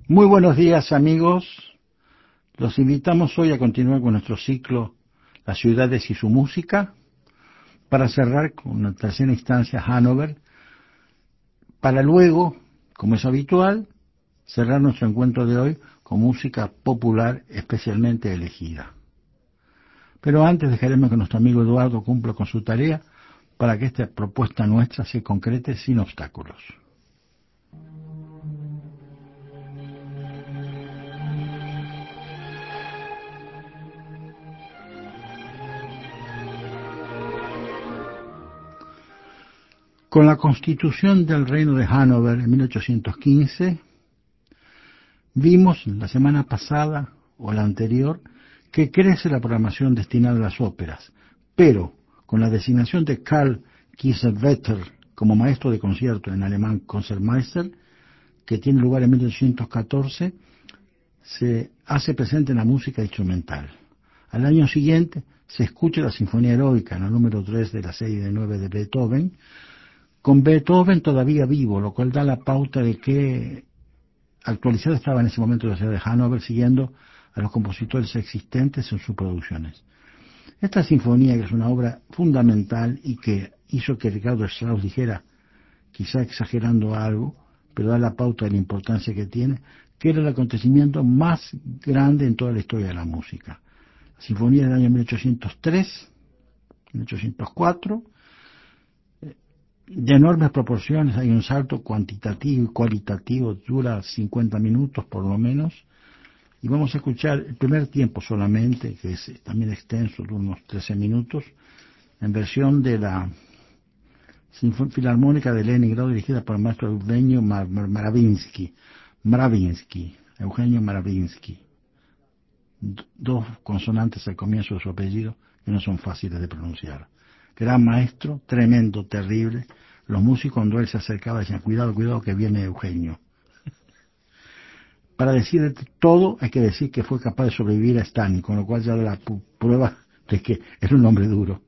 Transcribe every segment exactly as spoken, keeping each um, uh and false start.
Muy buenos días, amigos. Los invitamos hoy a continuar con nuestro ciclo Las ciudades y su música, para cerrar con la tercera instancia Hannover, para luego, como es habitual, cerrar nuestro encuentro de hoy con música popular especialmente elegida. Pero antes dejaremos que nuestro amigo Eduardo cumpla con su tarea para que esta propuesta nuestra se concrete sin obstáculos. Con la constitución del Reino de Hannover en mil ochocientos quince, vimos la semana pasada o la anterior que crece la programación destinada a las óperas, pero con la designación de Karl Kiesewetter como maestro de concierto en alemán Concertmeister, que tiene lugar en mil ochocientos catorce, se hace presente en la música instrumental. Al año siguiente se escucha la Sinfonía Heroica, en el número tres de la serie de nueve de Beethoven, con Beethoven todavía vivo, lo cual da la pauta de que actualizada estaba en ese momento la ciudad de Hannover, siguiendo a los compositores existentes en sus producciones. Esta sinfonía, que es una obra fundamental y que hizo que Ricardo Strauss dijera, quizá exagerando algo, pero da la pauta de la importancia que tiene, que era el acontecimiento más grande en toda la historia de la música. La sinfonía del año mil ochocientos tres, mil ochocientos cuatro, de enormes proporciones, hay un salto cuantitativo y cualitativo, dura cincuenta minutos por lo menos, y vamos a escuchar el primer tiempo solamente, que es también extenso, de unos trece minutos, en versión de la Sinfónica Filarmónica de Leningrado, dirigida por el maestro Eugenio Mravinsky, Mravinsky, Eugenio Mravinsky, dos consonantes al comienzo de su apellido que no son fáciles de pronunciar. Gran maestro, tremendo, terrible. Los músicos, cuando él se acercaba, decían, cuidado, cuidado, que viene Eugenio. Para decir todo, hay que decir que fue capaz de sobrevivir a Stalin, con lo cual ya da la prueba de que era un hombre duro.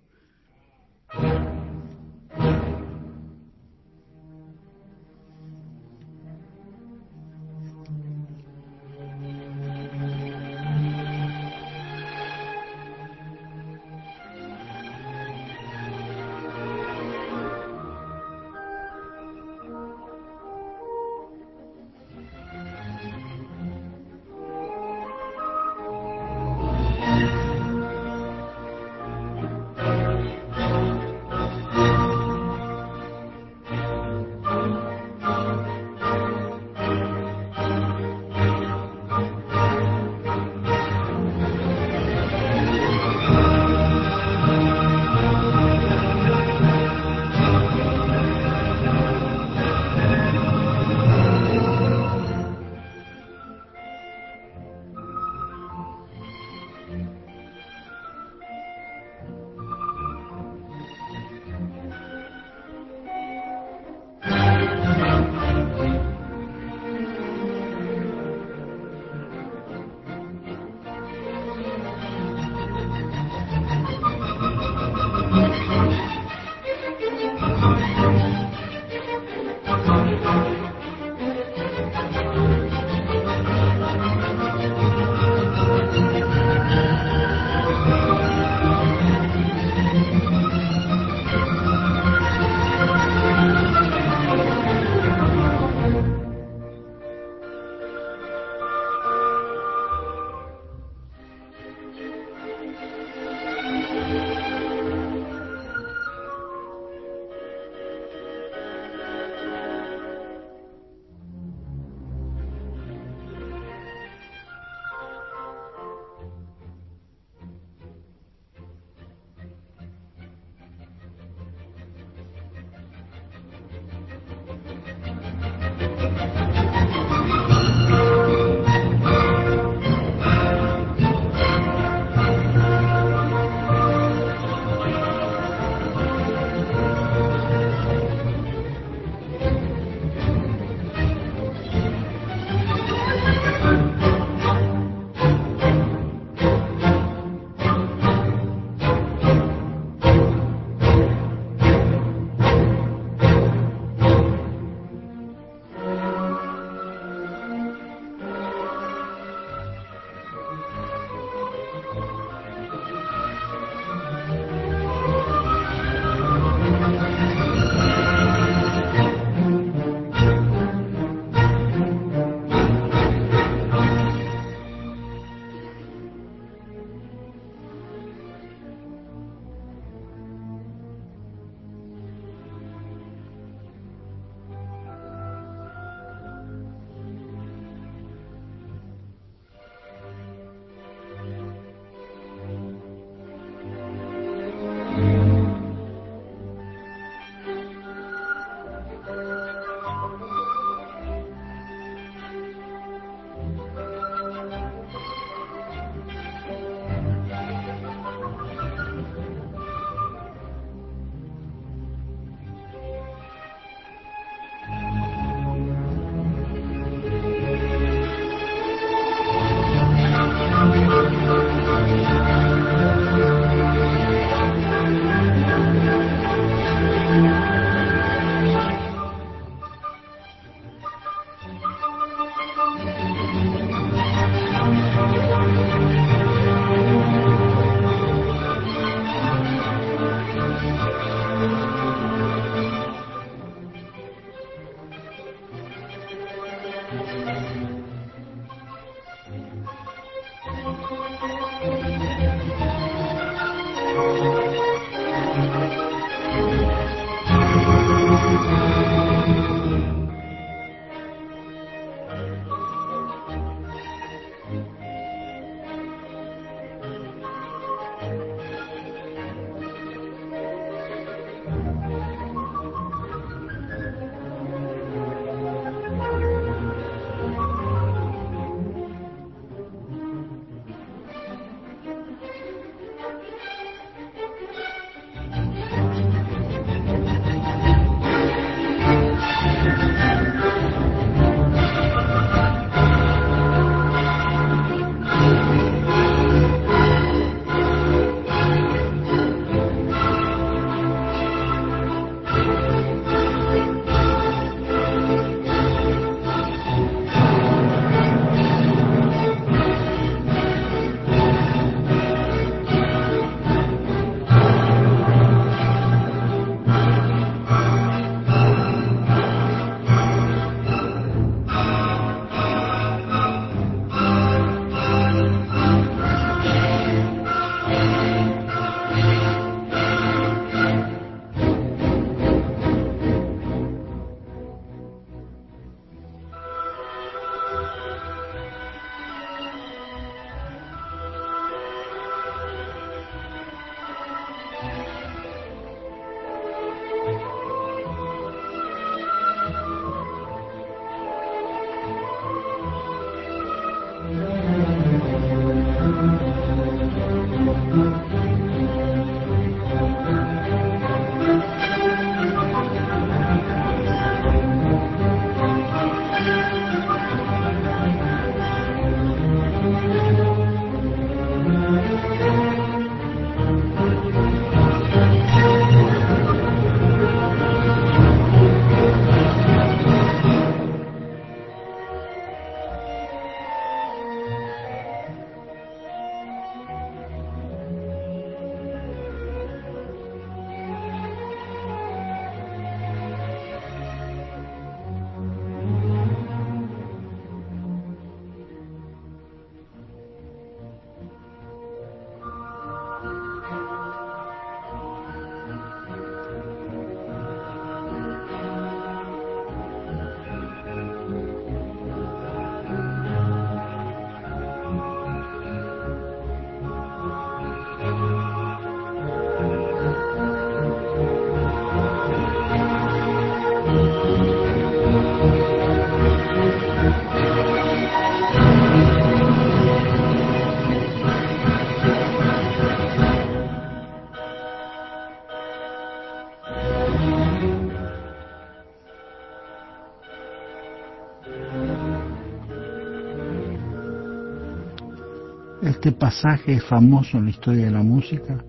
Este pasaje es famoso en la historia de la música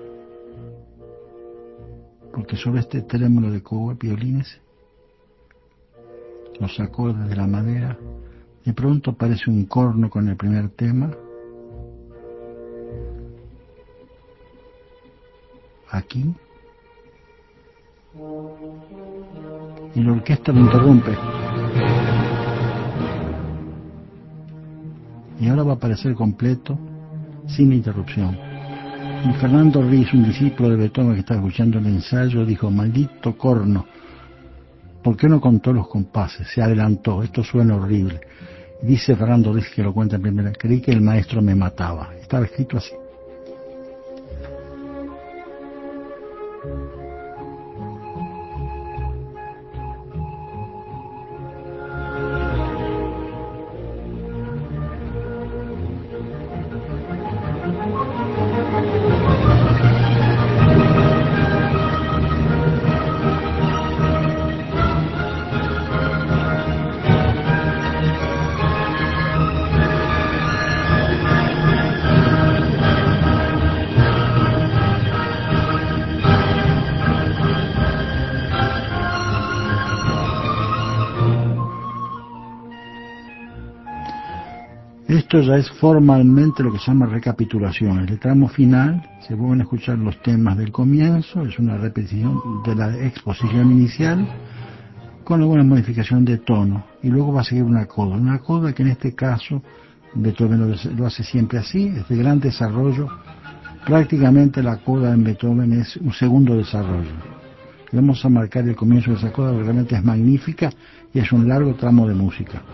porque sobre este trémolo de cobo, violines, los acordes de la madera, de pronto aparece un corno con el primer tema, aquí, y la orquesta lo interrumpe. Y ahora va a aparecer completo, sin interrupción. Y Fernando Riz, un discípulo de Beethoven que estaba escuchando el ensayo, dijo: maldito corno, ¿por qué no contó los compases? Se adelantó, esto suena horrible. Dice Fernando Riz, que lo cuenta en primera, creí que el maestro me mataba. Estaba escrito así. Esto ya es formalmente lo que se llama recapitulación. En el tramo final se vuelven a escuchar los temas del comienzo, es una repetición de la exposición inicial con alguna modificación de tono, y luego va a seguir una coda, una coda que en este caso Beethoven lo, lo hace siempre así, es de gran desarrollo. Prácticamente la coda en Beethoven es un segundo desarrollo. Vamos a marcar el comienzo de esa coda porque realmente es magnífica y es un largo tramo de música.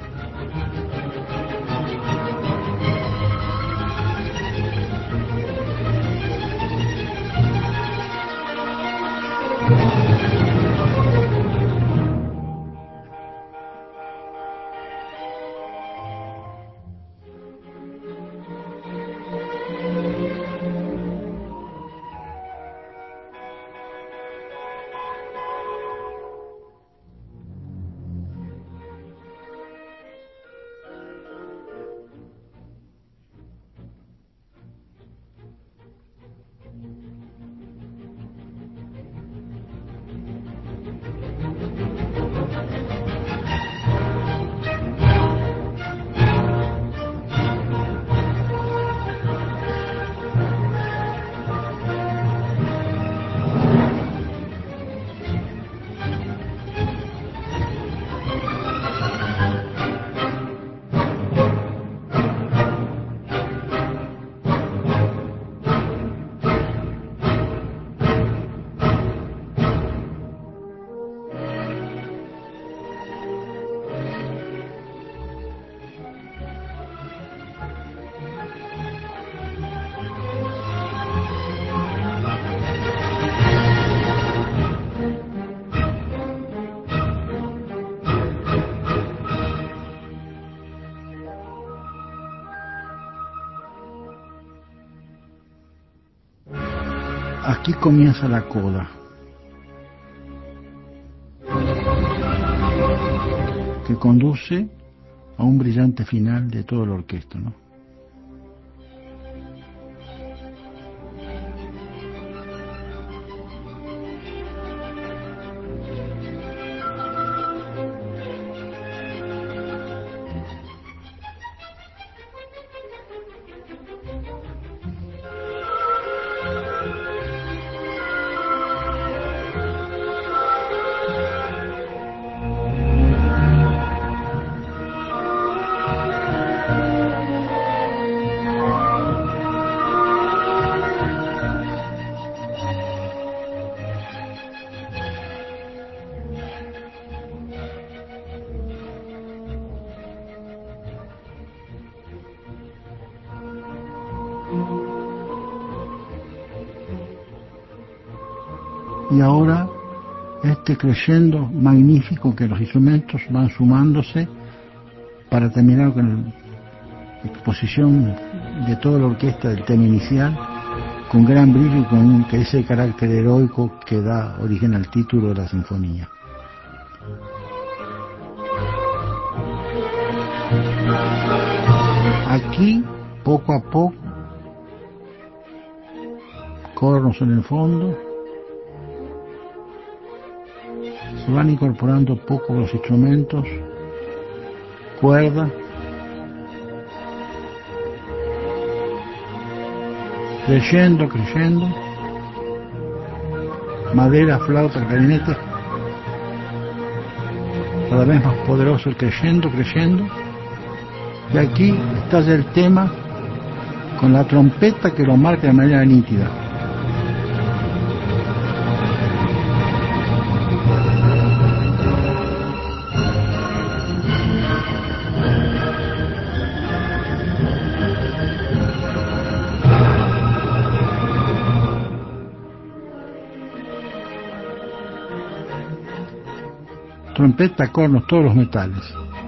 Aquí comienza la coda, que conduce a un brillante final de toda la orquesta, ¿no? Y ahora este crescendo magnífico que los instrumentos van sumándose para terminar con la exposición de toda la orquesta del tema inicial, con gran brillo y con ese carácter heroico que da origen al título de la sinfonía. Aquí Poco a poco, cornos en el fondo, se van incorporando poco los instrumentos, cuerda, creyendo, creyendo, madera, flauta, clarinete, cada vez más poderoso el creyendo, creyendo, y aquí estalla el tema con la trompeta que lo marca de manera nítida. Trompeta, cornos, todos los metales.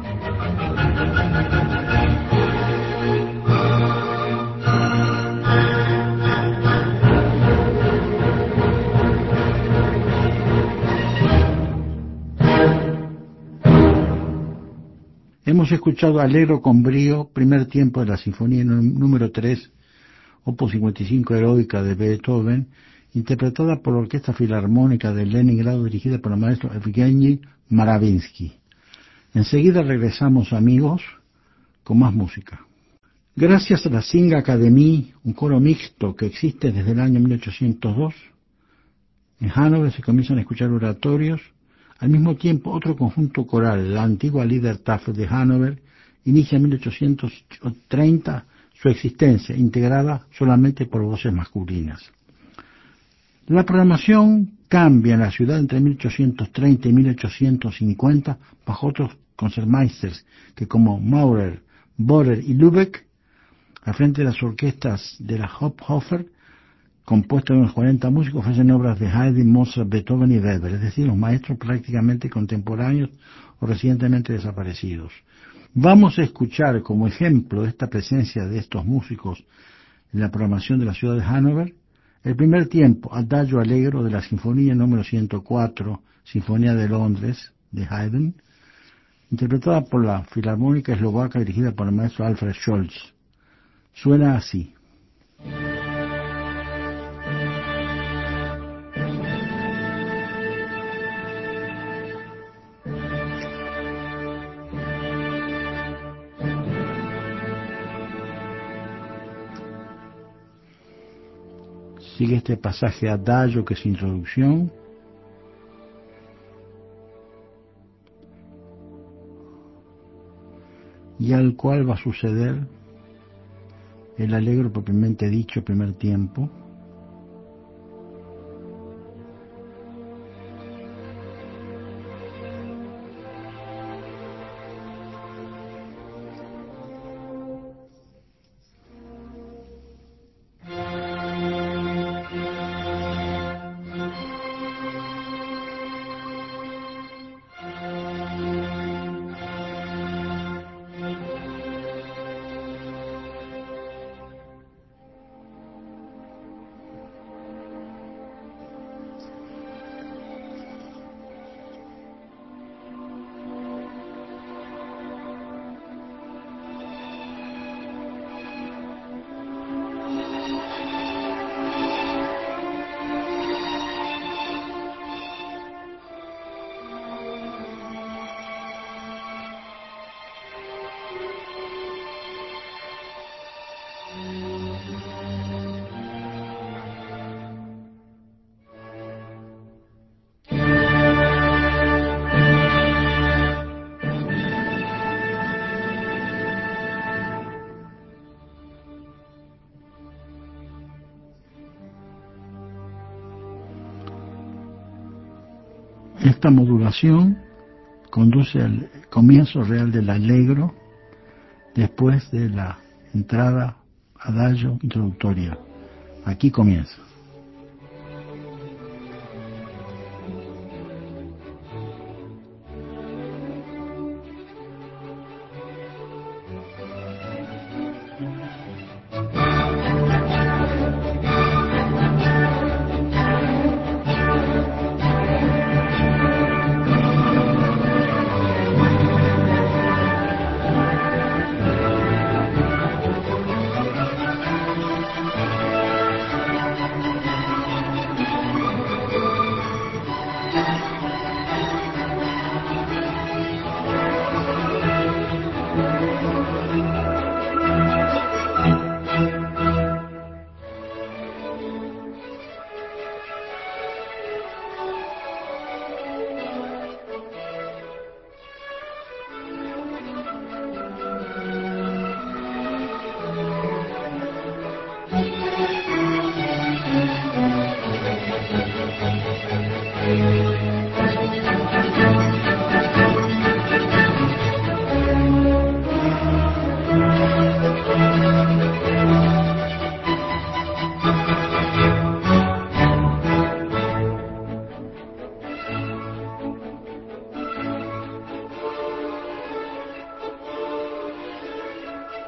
Hemos escuchado Allegro con brío, primer tiempo de la Sinfonía número tres, opus cincuenta y cinco heroica de Beethoven, interpretada por la Orquesta Filarmónica de Leningrado, dirigida por el maestro Evgeny Maravinsky. Enseguida regresamos, amigos, con más música. Gracias a la Sing Academy, un coro mixto que existe desde el año mil ochocientos dos, en Hannover se comienzan a escuchar oratorios. Al mismo tiempo, otro conjunto coral, la antigua Liedertafel de Hannover, inicia en mil ochocientos treinta su existencia, integrada solamente por voces masculinas. La programación cambia en la ciudad entre mil ochocientos treinta y mil ochocientos cincuenta bajo otros concertmeisters que, como Maurer, Borer y Lübeck, al frente de las orquestas de la Haupthofer, compuestas de unos cuarenta músicos, ofrecen obras de Haydn, Mozart, Beethoven y Weber, es decir, los maestros prácticamente contemporáneos o recientemente desaparecidos. Vamos a escuchar como ejemplo de esta presencia de estos músicos en la programación de la ciudad de Hannover, el primer tiempo, Adagio Allegro de la Sinfonía número ciento cuatro, Sinfonía de Londres, de Haydn, interpretada por la Filarmónica Eslovaca dirigida por el maestro Alfred Scholz. Suena así. Sigue este pasaje adagio que es introducción. Y al cual va a suceder el allegro propiamente dicho, primer tiempo. Esta modulación conduce al comienzo real del allegro después de la entrada adagio introductoria. Aquí comienza.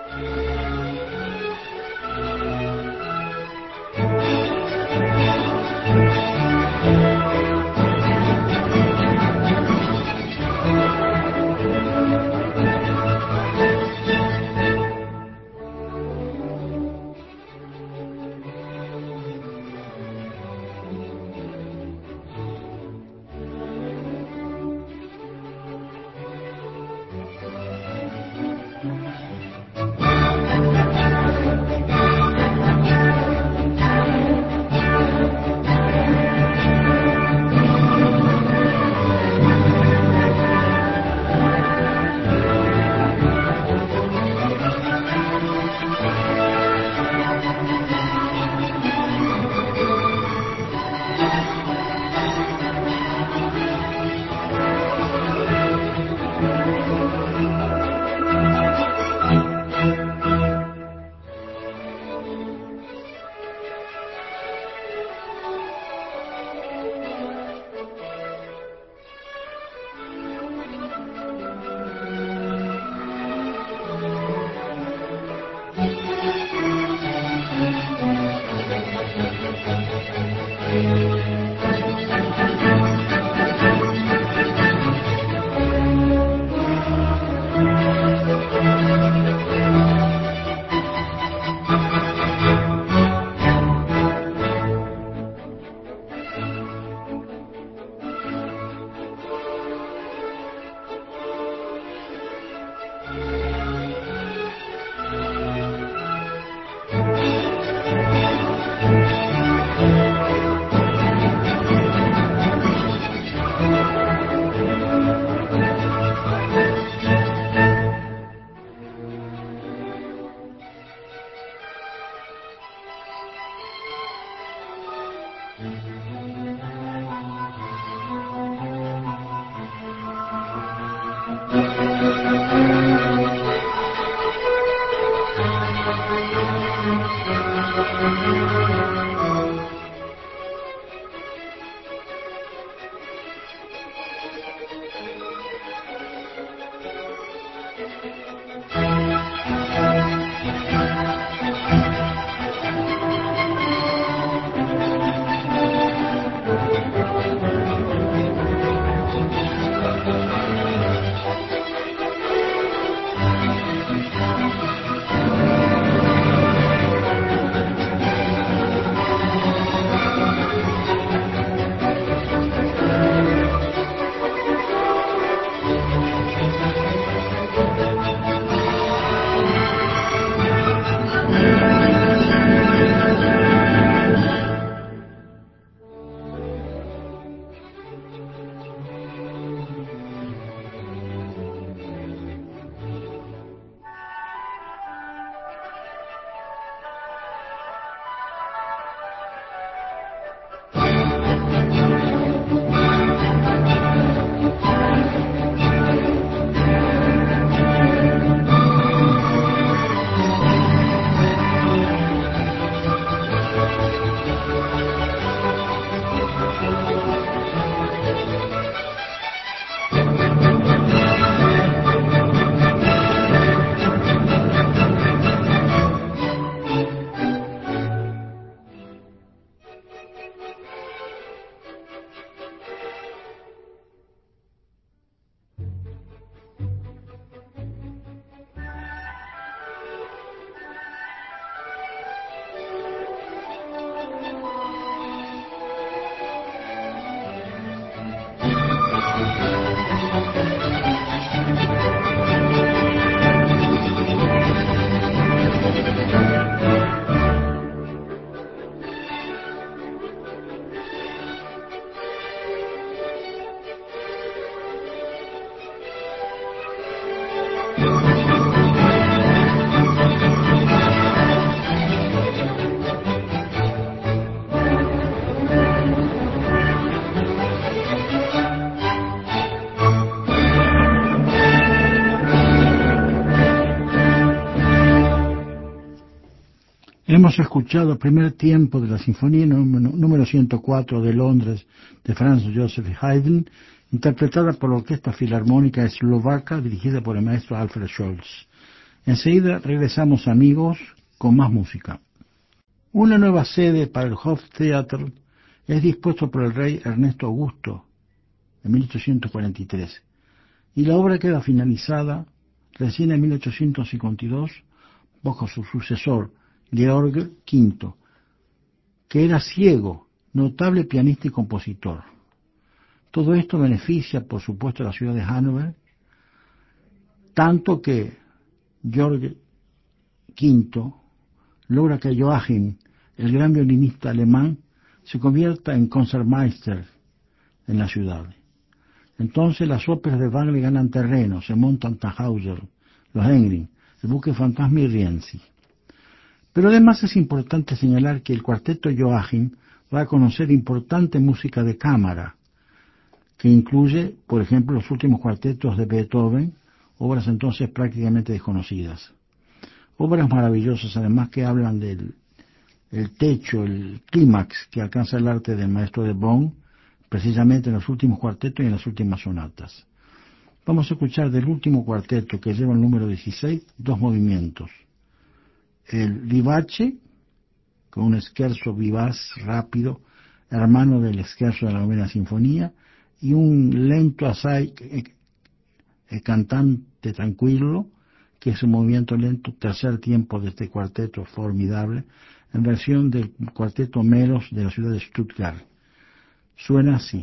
Hemos escuchado el primer tiempo de la Sinfonía número ciento cuatro de Londres de Franz Joseph Haydn, interpretada por la Orquesta Filarmónica Eslovaca dirigida por el maestro Alfred Scholz. Enseguida regresamos, amigos, con más música. Una nueva sede para el Hoftheater es dispuesto por el rey Ernesto Augusto en mil ochocientos cuarenta y tres y la obra queda finalizada recién en mil ochocientos cincuenta y dos bajo su sucesor, Georg quinto, que era ciego, notable pianista y compositor. Todo esto beneficia, por supuesto, a la ciudad de Hannover, tanto que Georg quinto logra que Joachim, el gran violinista alemán, se convierta en Concertmeister en la ciudad. Entonces las óperas de Wagner ganan terreno, se montan Tannhäuser, los Engrin, el buque fantasma y Rienzi. Pero además es importante señalar que el cuarteto Joachim va a conocer importante música de cámara, que incluye, por ejemplo, los últimos cuartetos de Beethoven, obras entonces prácticamente desconocidas. Obras maravillosas, además, que hablan del el techo, el clímax que alcanza el arte del maestro de Bonn, precisamente en los últimos cuartetos y en las últimas sonatas. Vamos a escuchar del último cuarteto, que lleva el número dieciséis, dos movimientos. El Vivace, con un scherzo vivaz, rápido, hermano del scherzo de la novena sinfonía, y un lento assai eh, eh, cantante tranquilo, que es un movimiento lento, tercer tiempo de este cuarteto formidable, en versión del cuarteto Melos de la ciudad de Stuttgart. Suena así.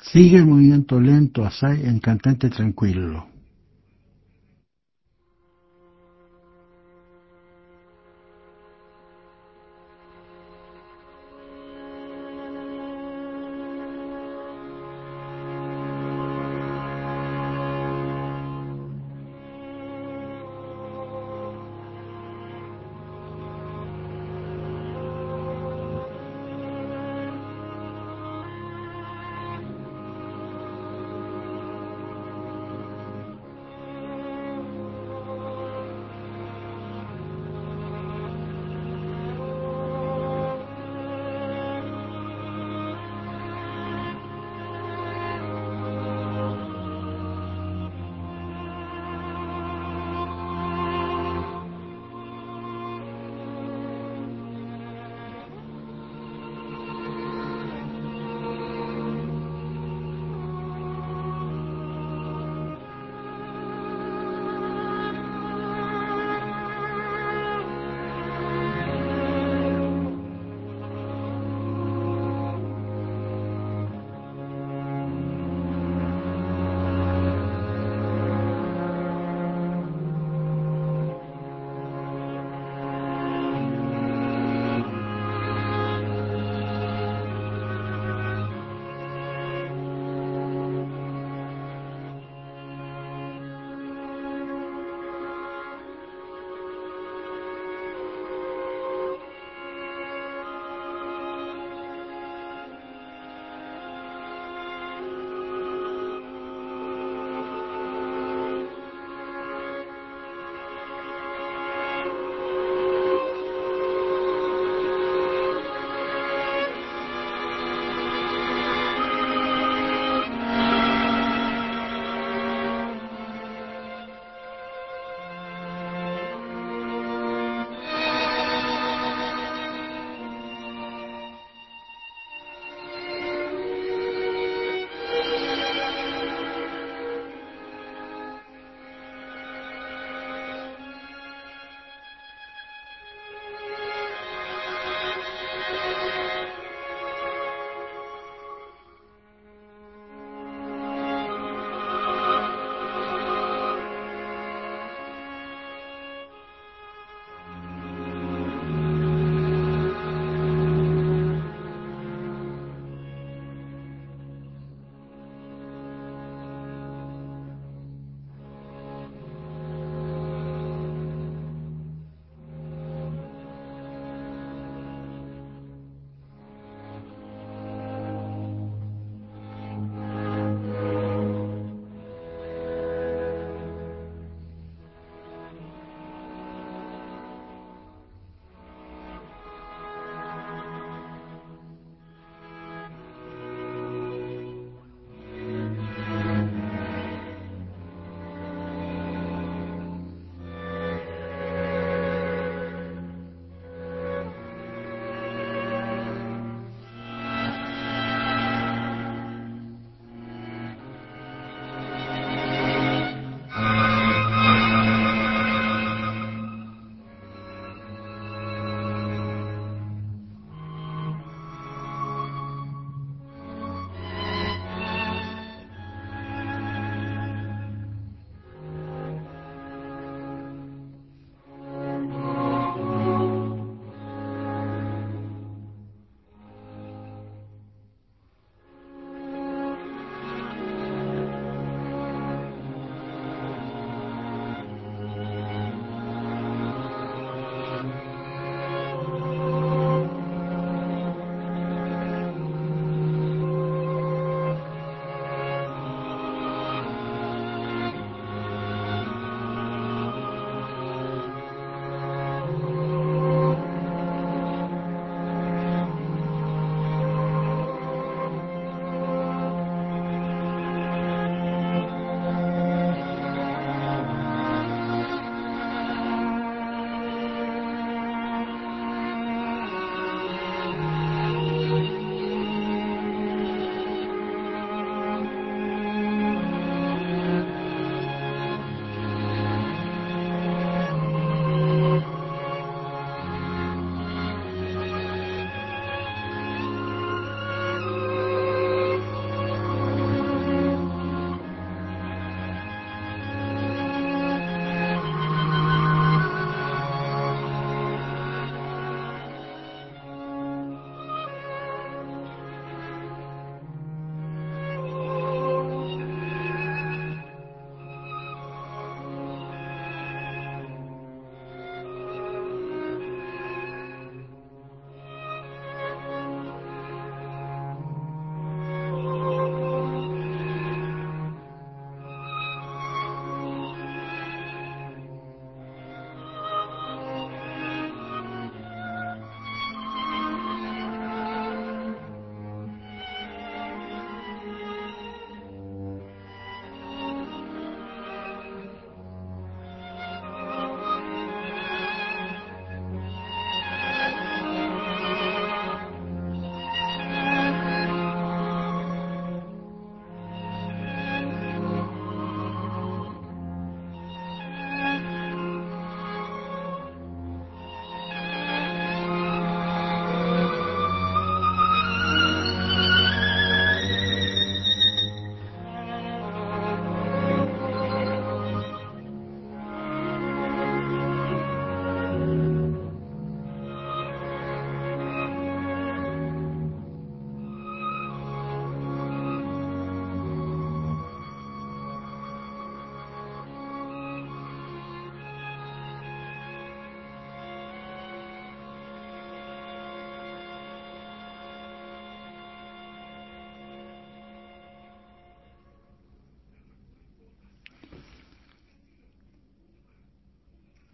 Sigue el movimiento lento assai en cantante tranquillo.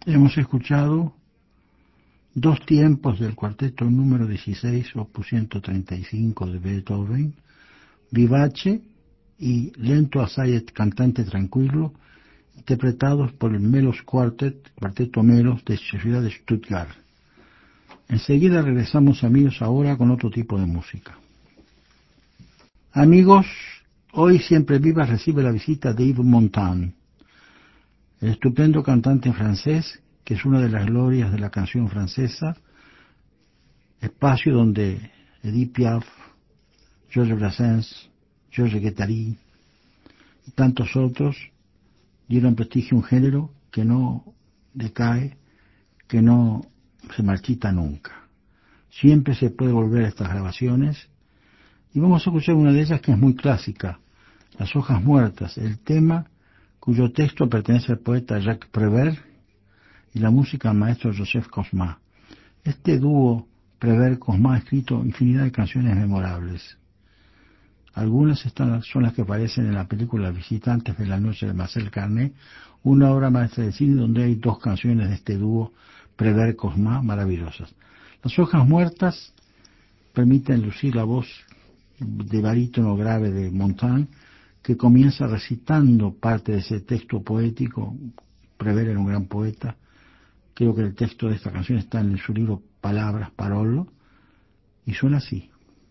Hemos escuchado dos tiempos del cuarteto número dieciséis, opus ciento treinta y cinco de Beethoven, Vivace y Lento assai et cantante tranquillo, interpretados por el Melos Quartet, cuarteto Melos de la ciudad de Stuttgart. Enseguida regresamos, amigos, ahora con otro tipo de música. Amigos, hoy Siempre Viva recibe la visita de Yves Montand, el estupendo cantante francés, que es una de las glorias de la canción francesa, espacio donde Edith Piaf, Georges Brassens, Georges Guattari y tantos otros dieron prestigio a un género que no decae, que no se marchita nunca. Siempre se puede volver a estas grabaciones y vamos a escuchar una de ellas que es muy clásica, Las hojas muertas, el tema cuyo texto pertenece al poeta Jacques Prévert y la música al maestro Joseph Cosma. Este dúo Prévert-Cosma ha escrito infinidad de canciones memorables. Algunas están, son las que aparecen en la película Visitantes de la Noche de Marcel Carné, una obra maestra de cine donde hay dos canciones de este dúo Prévert-Cosma maravillosas. Las hojas muertas permiten lucir la voz de barítono grave de Montand, que comienza recitando parte de ese texto poético. Prévert era un gran poeta. Creo que el texto de esta canción está en su libro Palabras, Parolo, y suena así.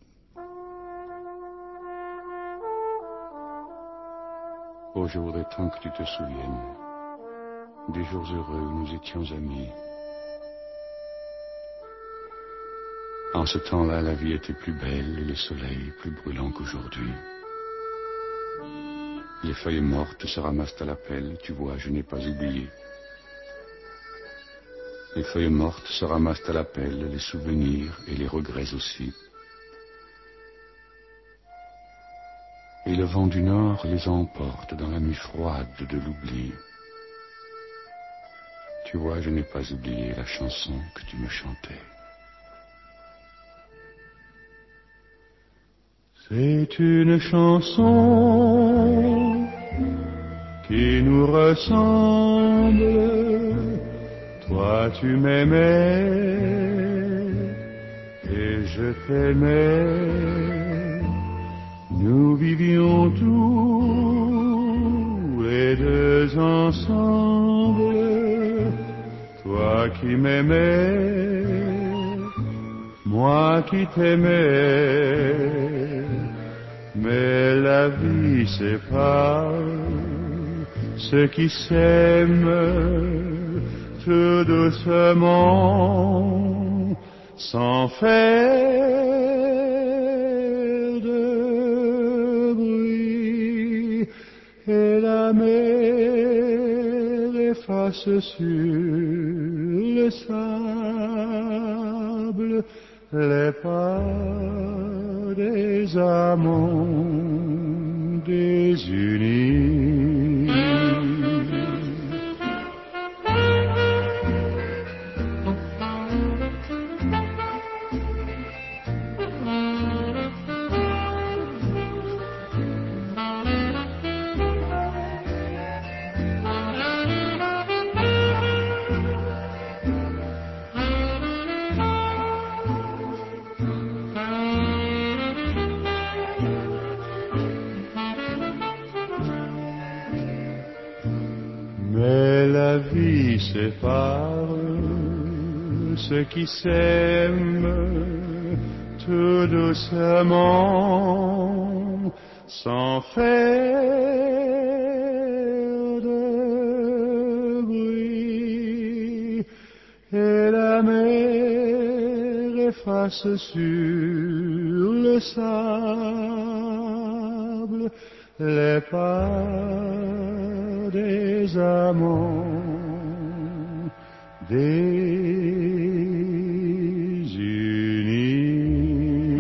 Oh, je voudrais tant que tu te souviennes des jours heureux où nous étions amis. En ce temps-là, la vie était plus belle et le soleil plus brûlant qu'aujourd'hui. Les feuilles mortes se ramassent à la pelle, tu vois, je n'ai pas oublié. Les feuilles mortes se ramassent à la pelle, les souvenirs et les regrets aussi. Et le vent du nord les emporte dans la nuit froide de l'oubli. Tu vois, je n'ai pas oublié la chanson que tu me chantais. C'est une chanson qui nous ressemble. Toi tu m'aimais et je t'aimais. Nous vivions tous les deux ensemble. Toi qui m'aimais, moi qui t'aimais. Mais la vie sépare ceux qui s'aiment tout doucement, sans faire de bruit. Et la mer efface sur le sable les pas des amants désunis. La vie sépare ceux qui s'aiment tout doucement, sans faire de bruit. Et la mer efface sur le sable les pas des amants désunis.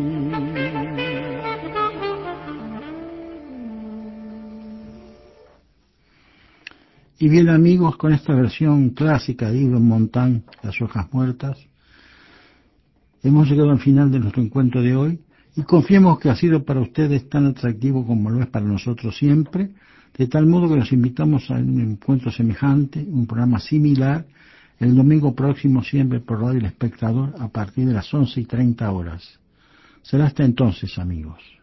Y bien, amigos, con esta versión clásica de Yves Montand, Las hojas muertas, hemos llegado al final de nuestro encuentro de hoy y confiemos que ha sido para ustedes tan atractivo como lo es para nosotros siempre De tal modo que los invitamos a un encuentro semejante, un programa similar, el domingo próximo, siempre por Radio El Espectador, a partir de las once y treinta horas. Será hasta entonces, amigos.